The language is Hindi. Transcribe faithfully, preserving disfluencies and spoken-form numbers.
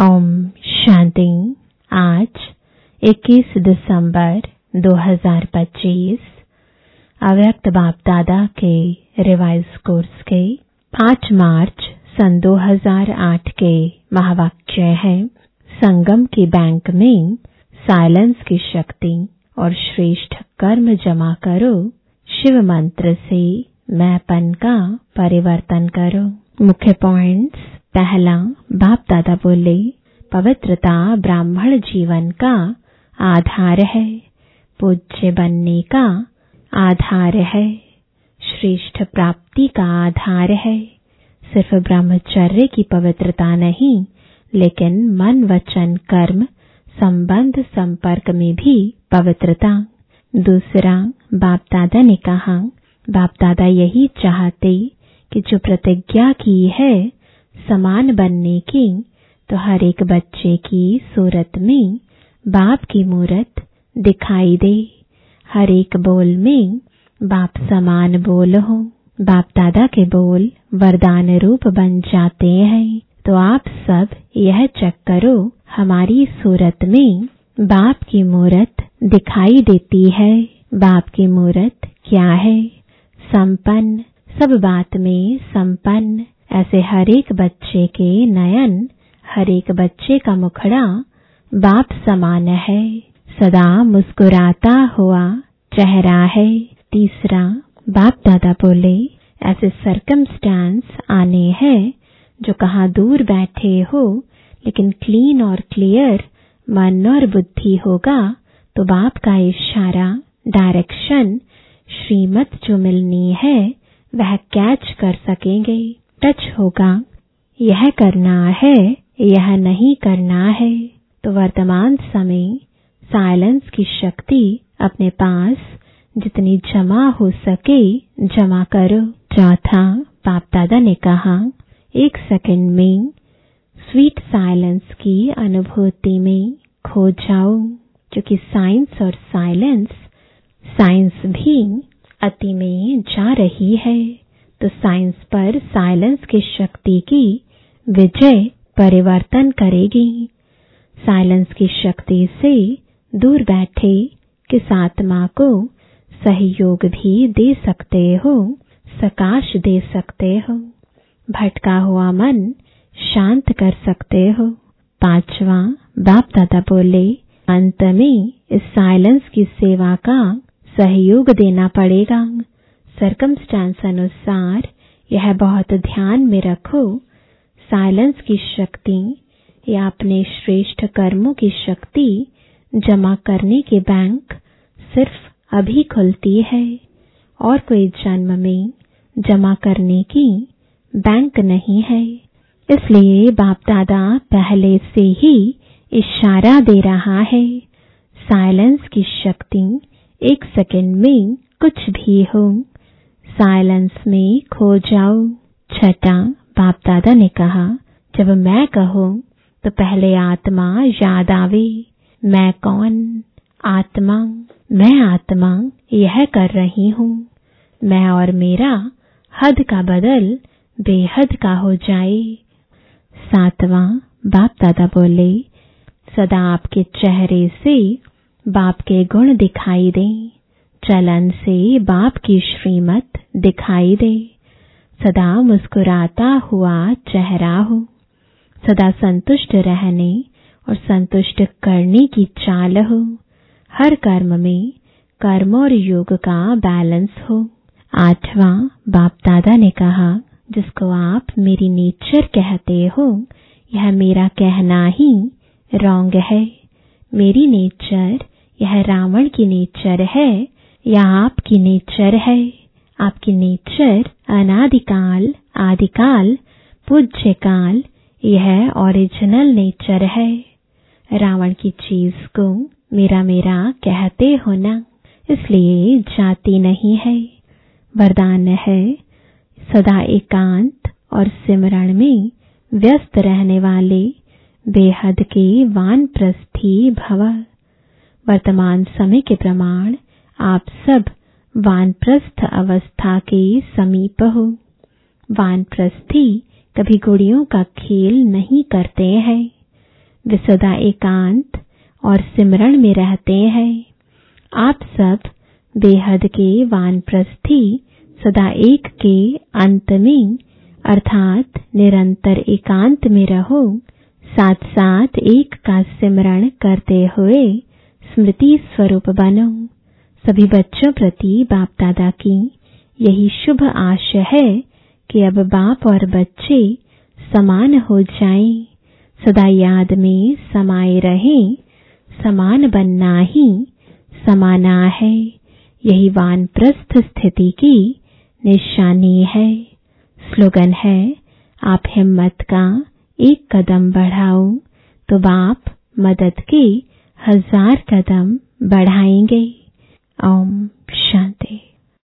ओम शांति। आज इक्कीस दिसंबर दो हज़ार पच्चीस अव्यक्त बाप दादा के रिवाइज कोर्स के पाँच मार्च सन दो हज़ार आठ के महावाक्य है। संगम की बैंक में साइलेंस की शक्ति और श्रेष्ठ कर्म जमा करो। शिव मंत्र से मैंपन का परिवर्तन करो। मुख्य पॉइंट्स। पहला, बाप दादा बोले, पवित्रता ब्राह्मण जीवन का आधार है, पूज्य बनने का आधार है, श्रेष्ठ प्राप्ति का आधार है। सिर्फ ब्रह्मचर्य की पवित्रता नहीं, लेकिन मन वचन कर्म संबंध संपर्क में भी पवित्रता। दूसरा, बाप दादा ने कहा, बाप दादा यही चाहते कि जो प्रतिज्ञा की है समान बनने की, तो हर एक बच्चे की सूरत में बाप की मूरत दिखाई दे। हर एक बोल में बाप समान बोल हो। बाप दादा के बोल वरदान रूप बन जाते हैं। तो आप सब यह चेक करो, हमारी सूरत में बाप की मूरत दिखाई देती है। बाप की मूरत क्या है? संपन्न, सब बात में संपन्न। ऐसे हर एक बच्चे के नयन, हर एक बच्चे का मुखड़ा बाप समान है, सदा मुस्कुराता हुआ चेहरा है। तीसरा, बाप दादा बोले, ऐसे सर्कमस्टेंस आने हैं जो कहाँ दूर बैठे हो, लेकिन क्लीन और क्लियर मन और बुद्धि होगा तो बाप का इशारा, डायरेक्शन, श्रीमत जो मिलनी है वह कैच कर सकेंगे। टच होगा, यह करना है, यह नहीं करना है। तो वर्तमान समय साइलेंस की शक्ति अपने पास जितनी जमा हो सके जमा करो। चौथा, बाप दादा ने कहा, एक सेकंड में स्वीट साइलेंस की अनुभूति में खो जाओ, क्योंकि साइंस और साइलेंस, साइंस भी अति में जा रही है। तो साइंस पर साइलेंस की शक्ति की विजय परिवर्तन करेगी। साइलेंस की शक्ति से दूर बैठे किस आत्मा को सहयोग भी दे सकते हो, सकाश दे सकते हो, भटका हुआ मन शांत कर सकते हो। पांचवा, बाप दादा बोले, अंत में इस साइलेंस की सेवा का सहयोग देना पड़ेगा। सर्कमस्टेंस अनुसार यह बहुत ध्यान में रखो, साइलेंस की शक्ति या अपने श्रेष्ठ कर्मों की शक्ति जमा करने के बैंक सिर्फ अभी खुलती है, और कोई जन्म में जमा करने की बैंक नहीं है। इसलिए बाप दादा पहले से ही इशारा दे रहा है, साइलेंस की शक्ति एक सेकंड में कुछ भी हो, साइलेंस में खो जाओ। छठा, बाप दादा ने कहा, जब मैं कहूँ तो पहले आत्मा याद आवे। मैं कौन? आत्मा। मैं आत्मा यह कर रही हूँ। मैं और मेरा हद का बदल बेहद का हो जाए। सातवां, बाप दादा बोले, सदा आपके चेहरे से बाप के गुण दिखाई दे, चलन से बाप की श्रीमत दिखाई दे, सदा मुस्कुराता हुआ चेहरा हो, सदा संतुष्ट रहने और संतुष्ट करने की चाल हो, हर कर्म में कर्म और योग का बैलेंस हो। आठवां, बाप दादा ने कहा, जिसको आप मेरी नेचर कहते हो, यह मेरा कहना ही रॉन्ग है। मेरी नेचर यह रावण की नेचर है या आपकी नेचर है? आपकी नेचर अनादिकाल, आदिकाल, पूज्य काल, यह ओरिजिनल नेचर है। रावण की चीज को मेरा मेरा कहते हो ना, इसलिए जाति नहीं है। वरदान है, सदा एकांत और सिमरण में व्यस्त रहने वाले बेहद के वानप्रस्थी भव। वर्तमान समय के प्रमाण आप सब वानप्रस्थ अवस्था के समीप हो। वानप्रस्थी कभी गुड़ियों का खेल नहीं करते हैं। वे सदा एकांत और सिमरण में रहते हैं। आप सब बेहद के वानप्रस्थी सदा एक के अंत में अर्थात निरंतर एकांत में रहो, साथ साथ एक का सिमरण करते हुए स्मृति स्वरूप बनो। सभी बच्चों प्रति बाप दादा की यही शुभ आशा है कि अब बाप और बच्चे समान हो जाएं, सदा याद में समाये रहें। समान बनना ही समाना है, यही वानप्रस्थ स्थिति की निशानी है। स्लोगन है, आप हिम्मत का एक कदम बढ़ाओ तो बाप मदद के हजार कदम बढ़ाएंगे। ओम शांति।